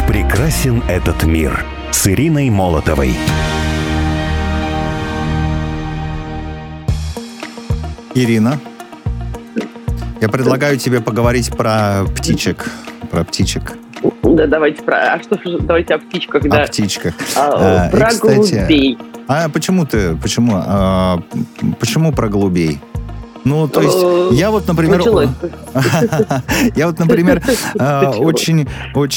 Прекрасен этот мир с Ириной Молотовой. Ирина, я предлагаю тебе поговорить про птичек. Про птичек. Да, давайте давайте о птичках, да. О птичках. Про голубей. Почему про голубей? Ну, то есть, я вот, например, очень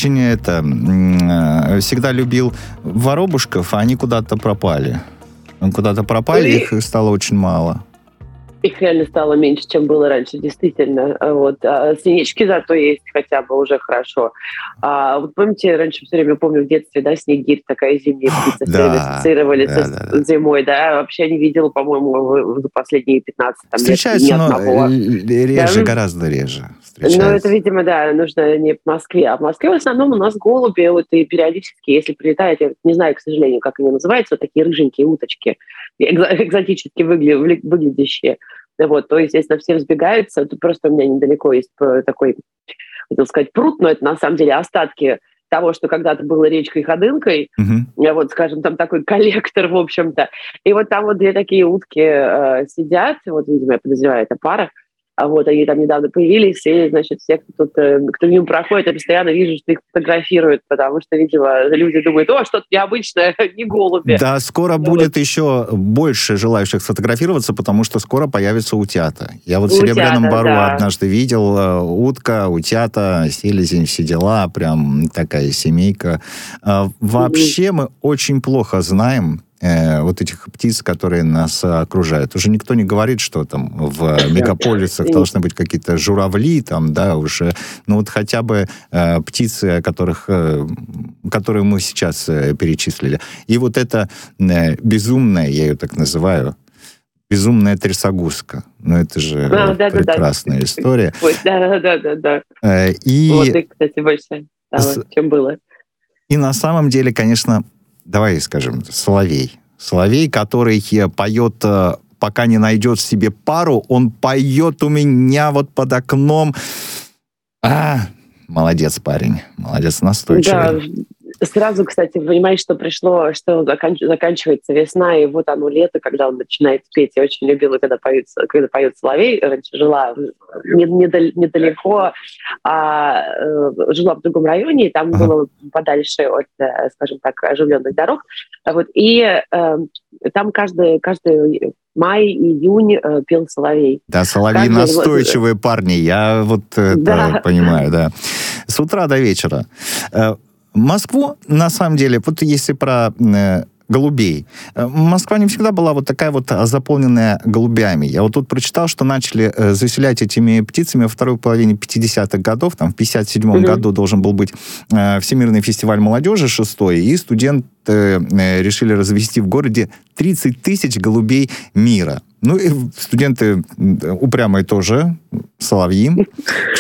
всегда любил воробушков, а они куда-то пропали. Их стало очень мало. Их реально стало меньше, чем было раньше, действительно. Вот. А синички зато есть хотя бы уже хорошо. Вот помните, раньше все время, помню в детстве, да, снегирь, такая зимняя птица, все время ассоциировали с зимой, да. Вообще не видела, по-моему, за последние 15 лет встречается, но реже, гораздо реже. Ну, это, видимо, да, нужно не в Москве. А в Москве в основном у нас голуби, вот, и периодически, если прилетают, я не знаю, к сожалению, как они называются, вот такие рыженькие уточки, экзотически выглядящие. Вот, то, естественно, все взбегаются. Тут просто у меня недалеко есть такой, хотел сказать, пруд, но это на самом деле остатки того, что когда-то было речкой Ходынкой. Вот, скажем, там такой коллектор, в общем-то. И вот там вот две такие утки сидят, вот, видимо, я подозреваю, это пара. А вот они там недавно появились, и, значит, все, кто мимо проходит, я постоянно вижу, что их фотографируют, потому что, видимо, люди думают, что-то необычное, не голуби. Да, скоро будет еще больше желающих сфотографироваться, потому что скоро появятся утята. Я вот в Серебряном Бору однажды видел утка, утята, селезень, все дела, прям такая семейка. Вообще мы очень плохо знаем вот этих птиц, которые нас окружают. Уже никто не говорит, что там в мегаполисах должны быть какие-то журавли, там, да, уже, ну вот хотя бы птицы, которые мы сейчас перечислили. И вот эта безумная, я ее так называю, безумная трясогузка. Ну, это же прекрасная история. Да. И... Вот их, кстати, больше стало, чем было. И на самом деле, конечно, давай скажем, соловей. Соловей, который поет, пока не найдет себе пару, он поет у меня вот под окном. Молодец, парень. Молодец, настойчивый. Да. Сразу, кстати, понимаешь, что заканчивается весна, и вот оно лето, когда он начинает петь. Я очень любила, когда поет соловей. Раньше жила недалеко, жила в другом районе, и там было подальше от, скажем так, оживленных дорог. Вот, и там каждый май, июнь пел соловей. Да, соловьи настойчивые парни, я вот это понимаю, да. С утра до вечера. Москву, на самом деле, вот если про голубей, Москва не всегда была вот такая вот заполненная голубями. Я вот тут прочитал, что начали заселять этими птицами во второй половине 50-х годов. Там в 57-м году должен был быть Всемирный фестиваль молодежи 6-й, и студенты решили развести в городе 30 тысяч голубей мира. Ну и студенты упрямые тоже, соловьи. К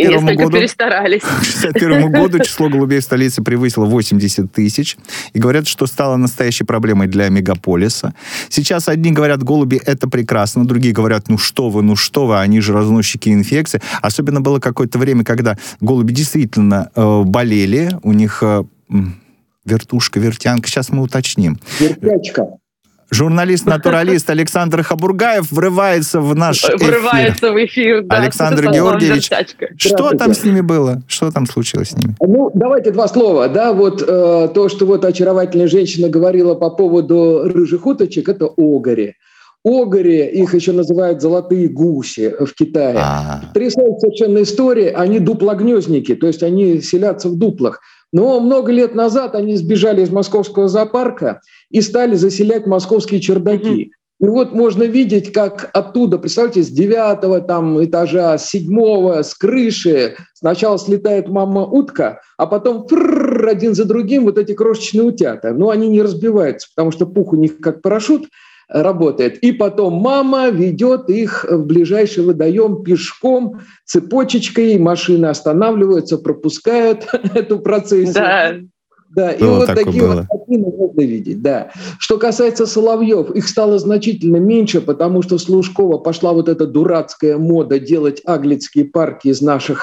61 году число голубей в столице превысило 80 тысяч. И говорят, что стало настоящей проблемой для мегаполиса. Сейчас одни говорят, голуби — это прекрасно, другие говорят, ну что вы, они же разносчики инфекций. Особенно было какое-то время, когда голуби действительно болели, у них вертушка, вертянка, сейчас мы уточним. Вертячка. Журналист-натуралист Александр Хабургаев врывается в наш эфир. Врывается в эфир, да. Александр Георгиевич, что там с ними было? Что там случилось с ними? Ну, давайте два слова. Да, вот то, что вот очаровательная женщина говорила по поводу рыжих уточек, это огори. Огори, их еще называют золотые гуси в Китае. Потрясающая совершенно история. Они дуплогнездники, то есть они селятся в дуплах. Но много лет назад они сбежали из московского зоопарка и стали заселять московские чердаки. И вот можно видеть, как оттуда, представьте, с 9-го там этажа, с 7-го, с крыши сначала слетает мама-утка, а потом один за другим вот эти крошечные утята. Но они не разбиваются, потому что пух у них как парашют работает. И потом мама ведет их в ближайший водоем пешком, цепочечкой, машины останавливаются, пропускают эту процессию. Да, и вот такие вот картины можно видеть, да. Что касается соловьев, их стало значительно меньше, потому что с Лужкова пошла вот эта дурацкая мода делать аглицкие парки из наших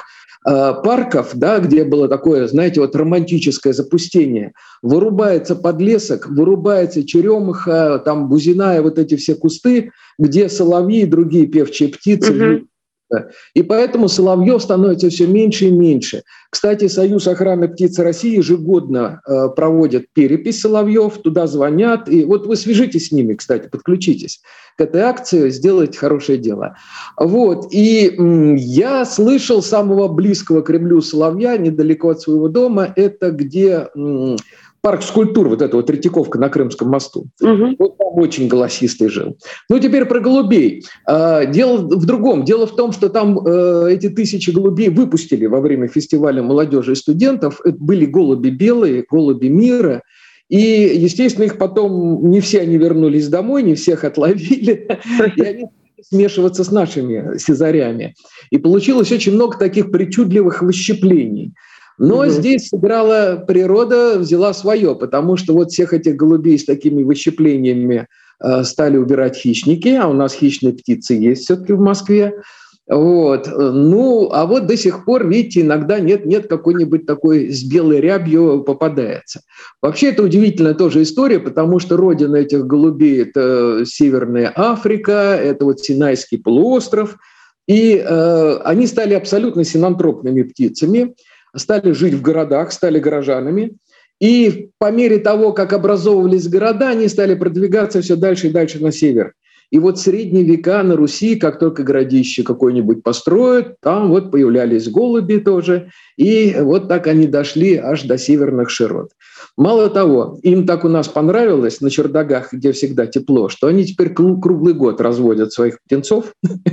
парков, да, где было такое, знаете, вот романтическое запустение, вырубается подлесок, вырубается черемуха, там бузина и вот эти все кусты, где соловьи и другие певчие птицы. И поэтому соловьев становится все меньше и меньше. Кстати, Союз охраны птиц России ежегодно проводит перепись соловьев, туда звонят. И вот вы свяжитесь с ними, кстати, подключитесь к этой акции, сделайте хорошее дело. Вот. И я слышал самого близкого к Кремлю соловья, недалеко от своего дома, это где... парк скульптур, вот эта вот Третьяковка на Крымском мосту. Вот там очень голосистый жил. Ну, теперь про голубей. Дело в другом. Дело в том, что там эти 1000 голубей выпустили во время фестиваля молодежи и студентов. Это были голуби белые, голуби мира. И, естественно, их потом не все они вернулись домой, не всех отловили. И они смешиваться с нашими сизарями. И получилось очень много таких причудливых выщеплений. Но здесь сыграла природа, взяла свое, потому что вот всех этих голубей с такими выщеплениями стали убирать хищники, а у нас хищные птицы есть все-таки в Москве. Вот. Ну, а вот до сих пор, видите, иногда нет какой-нибудь такой с белой рябью попадается. Вообще это удивительная тоже история, потому что родина этих голубей – это Северная Африка, это вот Синайский полуостров, и они стали абсолютно синантропными птицами, стали жить в городах, стали горожанами. И по мере того, как образовывались города, они стали продвигаться все дальше и дальше на север. И вот в средние века на Руси, как только городище какое-нибудь построят, там вот появлялись голуби тоже. И вот так они дошли аж до северных широт. Мало того, им так у нас понравилось на чердаках, где всегда тепло, что они теперь круглый год разводят своих птенцов.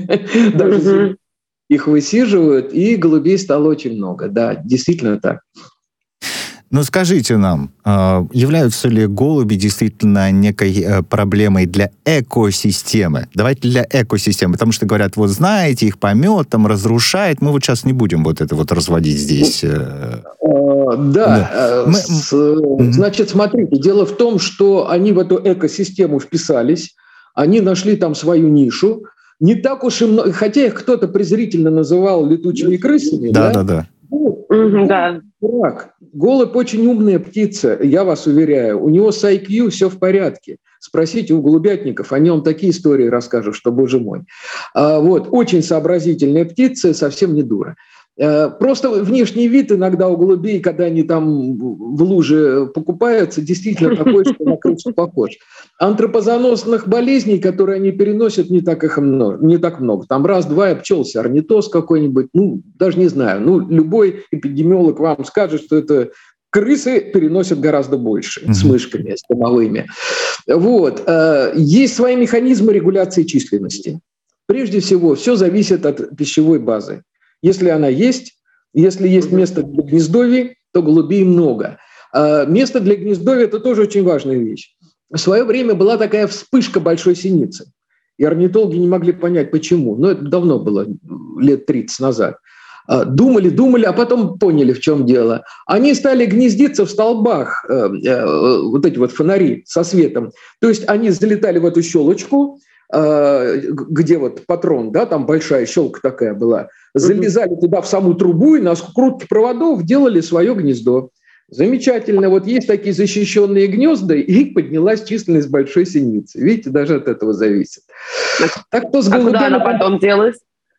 Даже их высиживают, и голубей стало очень много. Да, действительно так. Ну, скажите нам, являются ли голуби действительно некой проблемой для экосистемы? Давайте для экосистемы, потому что говорят, вот знаете, их помет, там разрушает. Мы вот сейчас не будем вот это вот разводить здесь. Значит, смотрите, дело в том, что они в эту экосистему вписались, они нашли там свою нишу. Не так уж и много, хотя их кто-то презрительно называл летучими крысами. Да. Голубь очень умная птица, я вас уверяю. У него с IQ все в порядке. Спросите у голубятников, они вам такие истории расскажут, что, боже мой. Вот, очень сообразительная птица, совсем не дура. Просто внешний вид иногда у голубей, когда они там в луже покупаются, действительно такой, что на крысу похож. Антропозоносных болезней, которые они переносят, не так много. Там раз-два и обчелся орнитоз какой-нибудь, даже не знаю. Любой эпидемиолог вам скажет, что это крысы переносят гораздо больше с мышками, с домовыми. Вот. Есть свои механизмы регуляции численности. Прежде всего, все зависит от пищевой базы. Если она есть, если есть место для гнездовий, то голубей много. Место для гнездовья – это тоже очень важная вещь. В свое время была такая вспышка большой синицы. И орнитологи не могли понять, почему. Но это давно было, лет 30 назад. Думали, а потом поняли, в чем дело. Они стали гнездиться в столбах, вот эти вот фонари со светом. То есть они залетали в эту щелочку, где вот патрон, да, там большая щелка такая была, залезали туда в саму трубу и на скрутке проводов делали свое гнездо. Замечательно. Вот есть такие защищенные гнезда, и поднялась численность большой синицы. Видите, даже от этого зависит. Так что с голубями... куда она потом делась?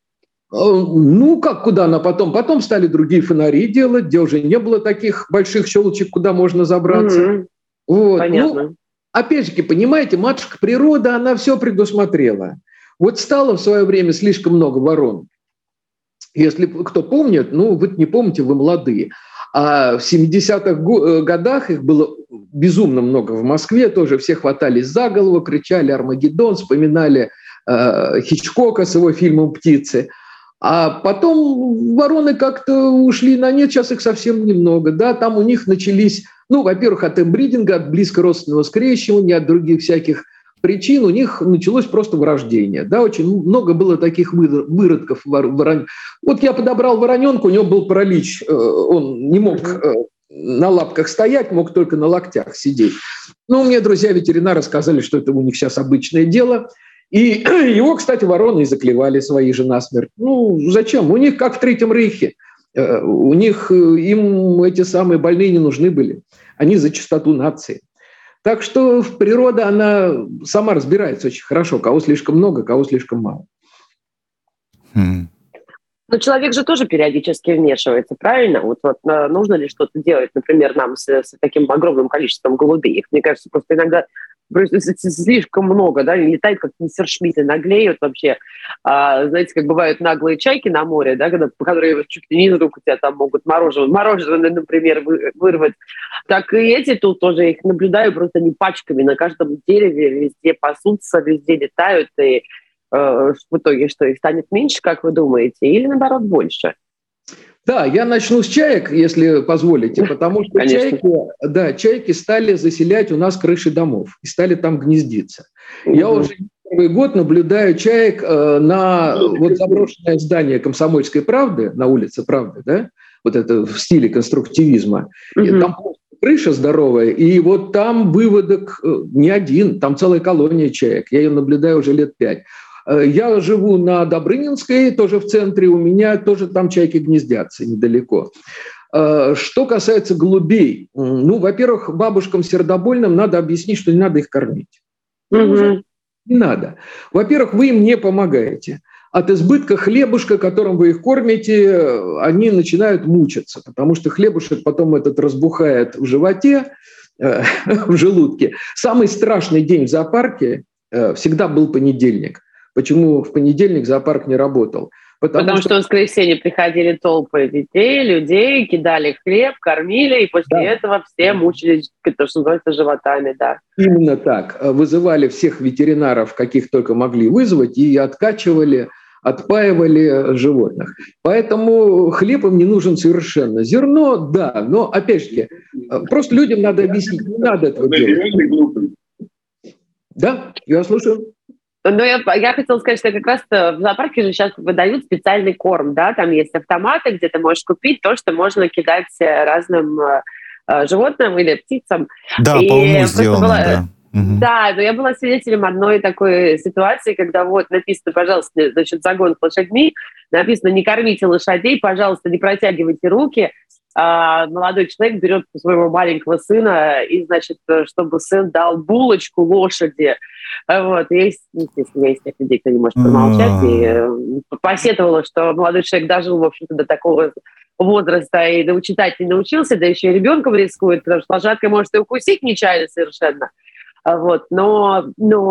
Куда она потом? Потом стали другие фонари делать, где уже не было таких больших щелочек, куда можно забраться. Вот. Понятно. Опять же, понимаете, матушка природа, она все предусмотрела. Вот стало в свое время слишком много ворон. Если кто помнит, вы не помните, вы молодые. А в 70-х годах их было безумно много в Москве, тоже все хватались за голову, кричали «Армагеддон», вспоминали Хичкока с его фильмом «Птицы». А потом вороны как-то ушли на нет, сейчас их совсем немного. Да, там у них начались, во-первых, от эмбридинга, от близкородственного скрещивания, от других всяких причин у них началось просто вырождение. Да, очень много было таких выродков. Вот я подобрал вороненка, у него был паралич, он не мог на лапках стоять, мог только на локтях сидеть. Мне друзья-ветеринары сказали, что это у них сейчас обычное дело. И его, кстати, вороны и заклевали свои же насмерть. Зачем? У них, как в Третьем Рейхе, У них, им эти самые больные не нужны были. Они за чистоту нации. Так что природа, она сама разбирается очень хорошо, кого слишком много, кого слишком мало. Но человек же тоже периодически вмешивается, правильно? Вот нужно ли что-то делать, например, нам с таким огромным количеством голубей? Их, мне кажется, просто иногда слишком много, да, летают как мессершмитты, наглеют вообще. Знаете, как бывают наглые чайки на море, да, которые чуть ли не из рук у тебя там могут мороженое, например, вырвать. Так и эти тут тоже, их наблюдаю просто не пачками, на каждом дереве везде пасутся, везде летают, и в итоге что, их станет меньше, как вы думаете, или наоборот больше? Да, я начну с чаек, если позволите, потому что чайки стали заселять у нас крыши домов и стали там гнездиться. Я уже первый год наблюдаю чаек на вот заброшенное здание «Комсомольской правды», на улице Правды, да, вот это в стиле конструктивизма. И там крыша здоровая, и вот там выводок не один, там целая колония чаек. Я ее наблюдаю уже лет 5. Я живу на Добрынинской, тоже в центре, у меня тоже там чайки гнездятся недалеко. Что касается голубей, ну, во-первых, бабушкам сердобольным надо объяснить, что не надо их кормить. Не надо. Во-первых, вы им не помогаете. От избытка хлебушка, которым вы их кормите, они начинают мучиться, потому что хлебушек потом этот разбухает в животе, в желудке. Самый страшный день в зоопарке всегда был понедельник. Почему в понедельник зоопарк не работал? Потому что в воскресенье приходили толпы детей, людей, кидали хлеб, кормили, и после этого все мучились, то, что называется, животами. Да. Именно так. Вызывали всех ветеринаров, каких только могли вызвать, и откачивали, отпаивали животных. Поэтому хлеб им не нужен совершенно. Зерно, да, но, опять же, просто людям надо объяснить, не надо этого делать. Да, я слушаю. Но я хотела сказать, что как раз в зоопарке же сейчас выдают специальный корм, да, там есть автоматы, где ты можешь купить то, что можно кидать разным животным или птицам. Да, по уму сделано, да. Да, но я была свидетелем одной такой ситуации, когда вот написано, пожалуйста, значит, загон с лошадьми, написано, не кормите лошадей, пожалуйста, не протягивайте руки. Молодой человек берет своего маленького сына и, значит, чтобы сын дал булочку лошади. Вот. Есть, естественно, есть тех людей, кто не может промолчать. И посетовала, что молодой человек дожил, в общем-то, до такого возраста и читать не научился, да еще и ребенком рискует, потому что лошадка может и укусить нечаянно совершенно. Вот. Но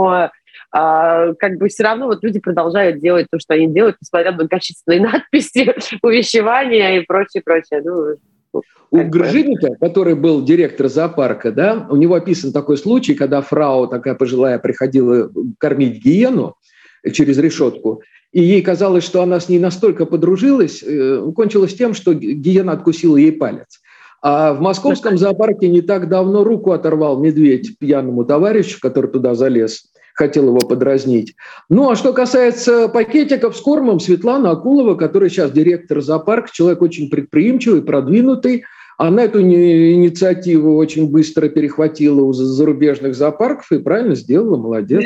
как бы все равно вот люди продолжают делать то, что они делают, несмотря на качественные надписи, увещевания и прочее. У Гржиника, который был директор зоопарка, да, у него описан такой случай, когда фрау, такая пожилая, приходила кормить гиену через решетку, и ей казалось, что она с ней настолько подружилась, кончилось тем, что гиена откусила ей палец. А в московском зоопарке не так давно руку оторвал медведь пьяному товарищу, который туда залез, хотел его подразнить. Ну, а что касается пакетиков с кормом, Светлана Акулова, которая сейчас директор зоопарка, человек очень предприимчивый, продвинутый, она эту инициативу очень быстро перехватила у зарубежных зоопарков и правильно сделала, молодец.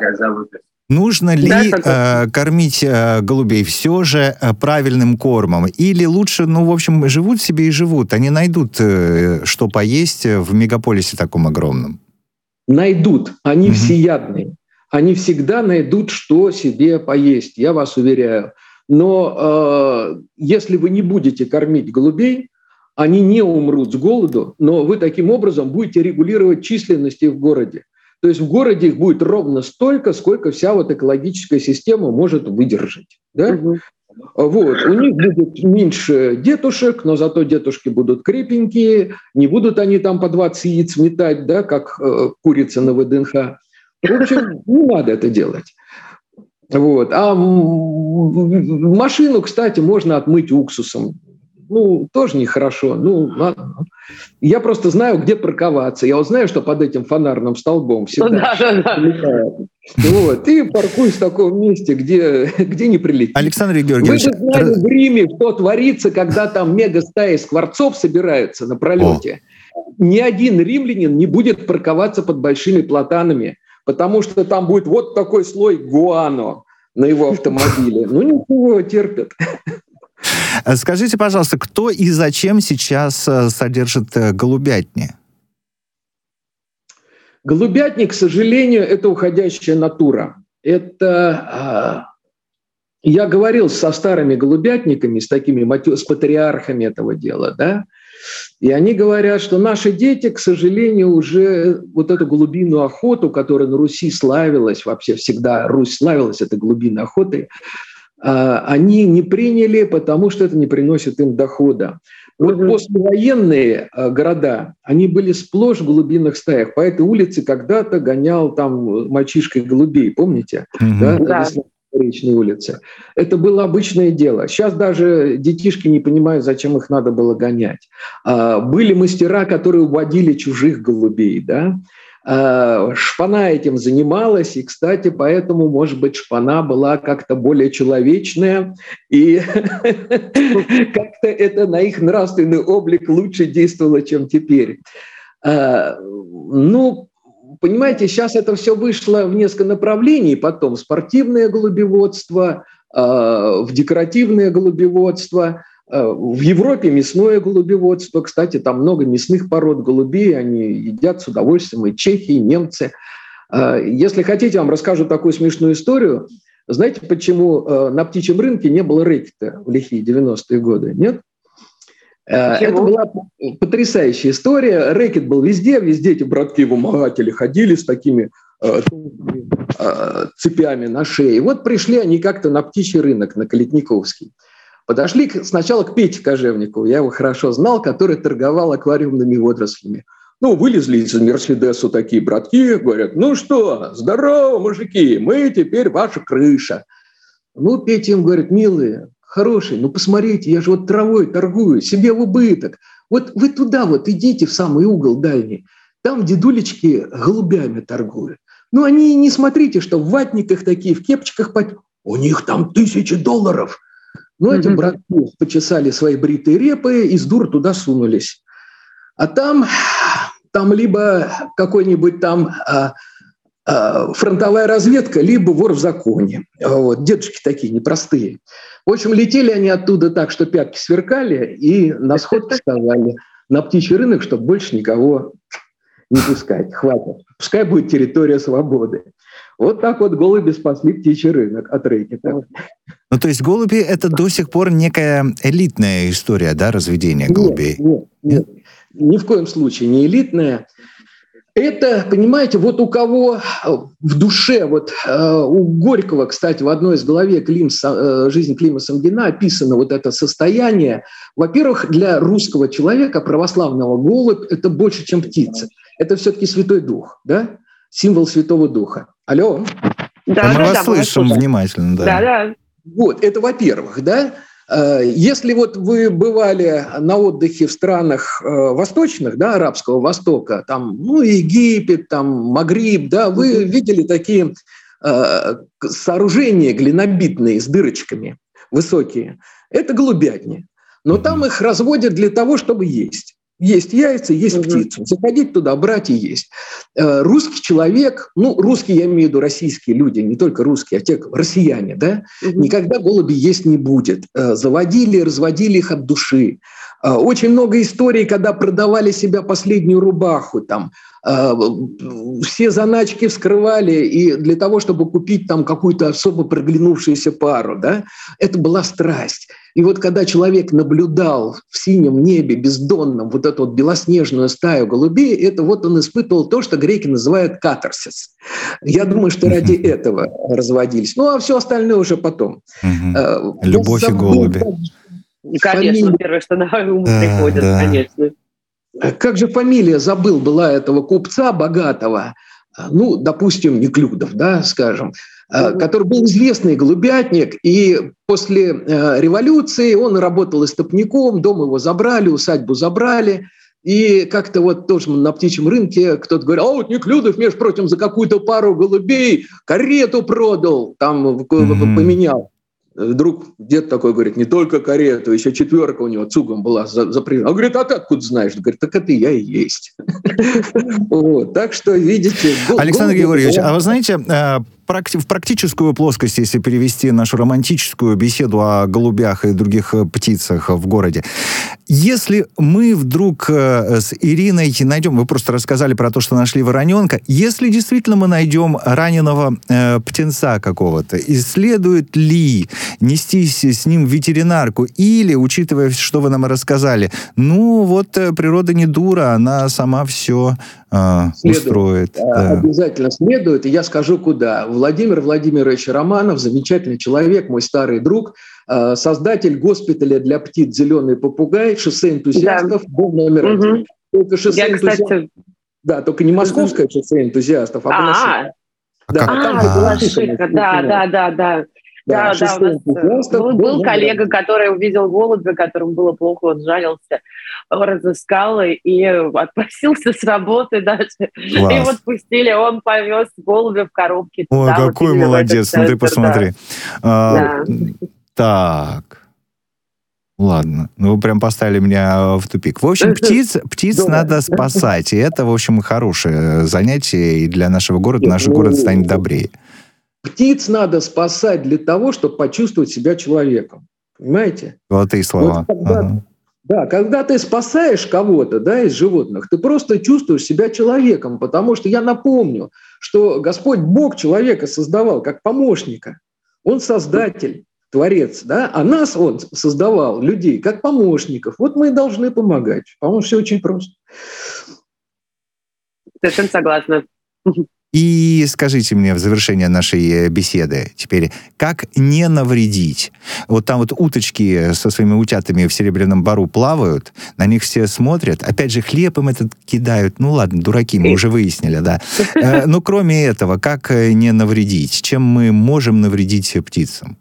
Нужно ли кормить голубей все же правильным кормом? Или лучше, ну, в общем, живут себе и живут, они найдут, что поесть в мегаполисе таком огромном? Найдут, они всеядные. Они всегда найдут, что себе поесть, я вас уверяю. Но если вы не будете кормить голубей, они не умрут с голоду, но вы таким образом будете регулировать численность их в городе. То есть в городе их будет ровно столько, сколько вся вот экологическая система может выдержать. Да? Вот. У них будет меньше детушек, но зато детушки будут крепенькие, не будут они там по 20 яиц метать, да, как курица на ВДНХ. В общем, не надо это делать. Вот. А машину, кстати, можно отмыть уксусом. Ну, тоже нехорошо. Ну, ладно. Я просто знаю, где парковаться. Я вот знаю, что под этим фонарным столбом всегда вот, и паркуюсь в таком месте, где не прилетит. Александр Георгиевич... Вы же знали в Риме, что творится, когда там мега-стаи скворцов собираются на пролете. Ни один римлянин не будет парковаться под большими платанами, потому что там будет вот такой слой гуано на его автомобиле. Ну, ничего, терпят. Скажите, пожалуйста, кто и зачем сейчас содержит голубятни? Голубятни, к сожалению, это уходящая натура. Это... Я говорил со старыми голубятниками, с патриархами этого дела, да, и они говорят, что наши дети, к сожалению, уже вот эту голубиную охоту, которая на Руси славилась, вообще всегда Русь славилась этой голубиной охотой, они не приняли, потому что это не приносит им дохода. Вот послевоенные города, они были сплошь в голубиных стаях. По этой улице когда-то гонял там мальчишкой голубей, помните? Да. Речной улице. Это было обычное дело. Сейчас даже детишки не понимают, зачем их надо было гонять. Были мастера, которые уводили чужих голубей, да. Шпана этим занималась, и, кстати, поэтому, может быть, шпана была как-то более человечная, и как-то это на их нравственный облик лучше действовало, чем теперь. Ну, понимаете, сейчас это все вышло в несколько направлений, потом в спортивное голубеводство, в декоративное голубеводство, в Европе мясное голубеводство. Кстати, там много мясных пород голубей, они едят с удовольствием, и чехи, и немцы. Если хотите, я вам расскажу такую смешную историю. Знаете, почему на птичьем рынке не было рэкета в лихие 90-е годы? Нет? Почему? Это была потрясающая история. Рэкет был везде эти братки-вымогатели ходили с такими цепями на шее. И вот пришли они как-то на птичий рынок, на Калитниковский. Подошли сначала к Пете Кожевникову, я его хорошо знал, который торговал аквариумными водорослями. Ну, вылезли из Мерседесу такие братки, говорят, ну что, здорово, мужики, мы теперь ваша крыша. Ну, Петя им говорит, милые, хорошие, ну посмотрите, я же вот травой торгую, себе в убыток. Вот вы туда вот идите в самый угол дальний, там дедулечки голубями торгуют. Ну, они не смотрите, что в ватниках такие, в кепчиках, у них там $1000. Ну, эти братки почесали свои бритые репы и с дур туда сунулись. А там либо какой-нибудь там фронтовая разведка, либо вор в законе. Вот, дедушки такие непростые. В общем, летели они оттуда так, что пятки сверкали, и на сход сказали на птичий рынок, чтобы больше никого не пускать. Хватит. Пускай будет территория свободы. Вот так вот голуби спасли птичий рынок от рэкета. Ну, то есть голуби — это до сих пор некая элитная история, да, разведения голубей? Нет. Ни в коем случае не элитная. Это, понимаете, вот у кого в душе, вот у Горького, кстати, в одной из главе «Жизнь Клима Самгина» описано вот это состояние. Во-первых, для русского человека православного голубь – это больше, чем птица. Это все-таки Святой Дух, да? Символ Святого Духа. Алло? Да, мы вас слышим внимательно. Да. Вот, это во-первых, да? Если вот вы бывали на отдыхе в странах восточных, да, Арабского Востока, там, ну, Египет, там, Магриб, да, вы видели такие сооружения глинобитные с дырочками высокие. Это голубятни. Но там их разводят для того, чтобы есть. Есть яйца, есть птицу. Заходить туда, брать и есть. Русский человек, ну, русские, я имею в виду российские люди, не только русские, а те россияне, да, никогда голуби есть не будет. Заводили, разводили их от души. Очень много историй, когда продавали себя последнюю рубаху, там, все заначки вскрывали, и для того, чтобы купить там какую-то особо проглянувшуюся пару, да, это была страсть. И вот когда человек наблюдал в синем небе бездонном вот эту вот белоснежную стаю голубей, это вот он испытывал то, что греки называют катарсис. Я думаю, что ради этого разводились. Ну, а все остальное уже потом. Любовь и голуби. Конечно, первое, что на ум приходит, конечно. Как же фамилия, забыл, была этого купца богатого, ну, допустим, Неклюдов, да, скажем, который был известный голубятник, и после революции он работал истопником, дом его забрали, усадьбу забрали, и как-то вот тоже на птичьем рынке кто-то говорит, а вот Неклюдов, между прочим, за какую-то пару голубей карету продал, там поменял. Вдруг дед такой говорит, не только карету, еще четверка у него цугом была запряжена. Он говорит, а ты откуда знаешь? Он говорит, так это я и есть. Так что, видите... Александр Григорьевич, а вы знаете, в практическую плоскость, если перевести нашу романтическую беседу о голубях и других птицах в городе. Если мы вдруг с Ириной найдем, вы просто рассказали про то, что нашли вороненка, если действительно мы найдем раненого птенца какого-то, и следует ли нестись с ним в ветеринарку, или, учитывая, что вы нам рассказали, природа не дура, она сама все устроит. Да. Обязательно следует, и я скажу, куда. Владимир Владимирович Романов, замечательный человек, мой старый друг, создатель госпиталя для птиц «Зеленый попугай», шоссе энтузиастов, дом номер 1. Только шоссе энтузиастов. Да, только не московское шоссе энтузиастов, а Да, у нас был коллега, который увидел голубя, которому было плохо, он жалился, разыскал и отпросился с работы даже. Класс. И вот пустили, он повез голубя в коробке. Ой, какой молодец, смотри, посмотри. Так, ладно, вы прям поставили меня в тупик. В общем, птиц надо спасать, и это, в общем, хорошее занятие и для нашего города, наш город станет добрее. Птиц надо спасать для того, чтобы почувствовать себя человеком. Понимаете? Золотые слова. Когда ты спасаешь кого-то, из животных, ты просто чувствуешь себя человеком, потому что я напомню, что Господь Бог человека создавал как помощника. Он создатель, творец, а нас Он создавал, людей, как помощников. Вот мы и должны помогать. По-моему, все очень просто. Совершенно согласна. И скажите мне в завершение нашей беседы теперь, как не навредить? Вот там вот уточки со своими утятами в Серебряном Бару плавают, на них все смотрят, опять же хлеб им этот кидают, ну ладно, дураки, мы уже выяснили, да. Но кроме этого, как не навредить? Чем мы можем навредить птицам?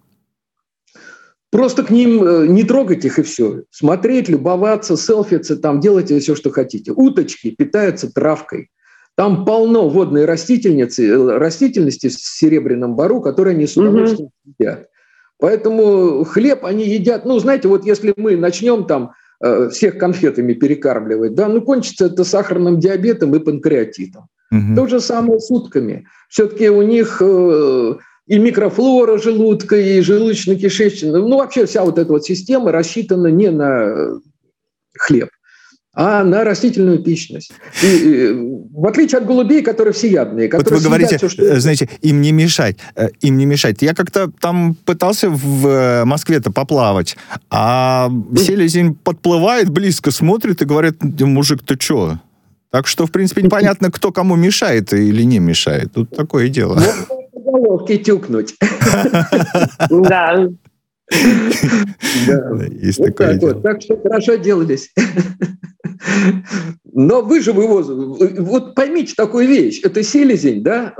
Просто к ним не трогать их и все. Смотреть, любоваться, селфиться, там делайте все, что хотите. Уточки питаются травкой. Там полно водной растительности в Серебряном Бару, которые они с удовольствием едят. Поэтому хлеб они едят. Ну, знаете, вот если мы начнем там всех конфетами перекармливать, кончится это сахарным диабетом и панкреатитом. То же самое с утками. Все-таки у них и микрофлора желудка, и желудочно-кишечная, вообще вся вот эта вот система рассчитана не на хлеб, а на растительную пищность. И, в отличие от голубей, которые всеядные. Вот вы говорите, знаете, им не мешать. Я как-то там пытался в Москве-то поплавать, а селезень подплывает близко, смотрит и говорит: мужик, ты чё? Так что, в принципе, непонятно, кто кому мешает или не мешает. Тут такое дело. Можно по головке тюкнуть. Да. Есть такое дело. Так что хорошо делались. Но вы же вот поймите такую вещь. Это селезень,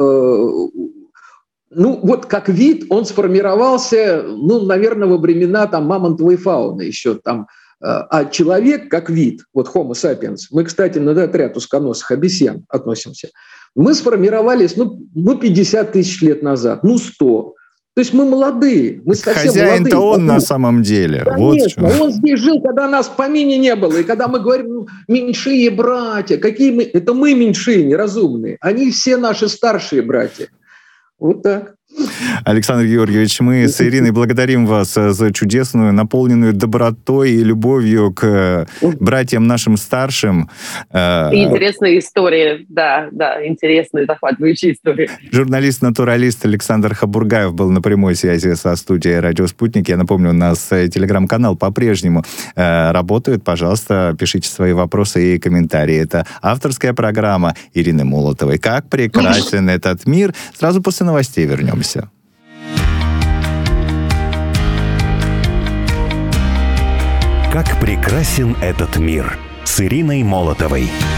вот как вид он сформировался, наверное, во времена там мамонтовой фауны еще там. А человек как вид, вот Homo sapiens, мы, кстати, на отряд узконосых обезьян относимся, мы сформировались, 50 тысяч лет назад, 100. То есть мы молодые, мы совсем молодые. Хозяин-то он на самом деле. Конечно, вот он здесь жил, когда нас в помине не было. И когда мы говорим, меньшие братья, какие мы? Это мы меньшие, неразумные. Они все наши старшие братья. Вот так. Александр Георгиевич, мы с Ириной благодарим вас за чудесную, наполненную добротой и любовью к братьям нашим старшим. Интересные истории, да, интересные, захватывающие истории. Журналист-натуралист Александр Хабургаев был на прямой связи со студией «Радио Спутник». Я напомню, у нас телеграм-канал по-прежнему работает. Пожалуйста, пишите свои вопросы и комментарии. Это авторская программа Ирины Молотовой. Как прекрасен этот мир. Сразу после новостей вернемся. Как прекрасен этот мир с Ириной Молотовой.